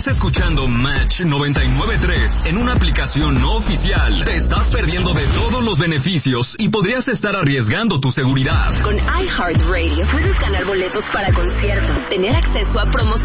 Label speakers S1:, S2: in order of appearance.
S1: Estás escuchando Match 99.3 en una aplicación no oficial. Te estás perdiendo de todos los beneficios y podrías estar arriesgando tu seguridad.
S2: Con iHeartRadio puedes ganar boletos para conciertos, tener acceso a promos